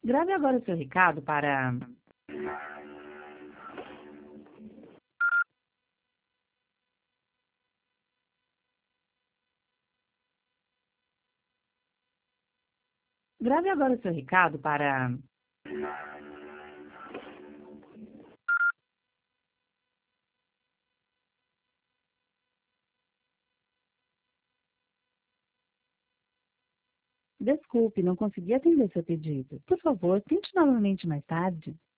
Grave agora o seu recado para... Grave agora o seu recado para... Desculpe, não consegui atender seu pedido. Por favor, tente novamente mais tarde.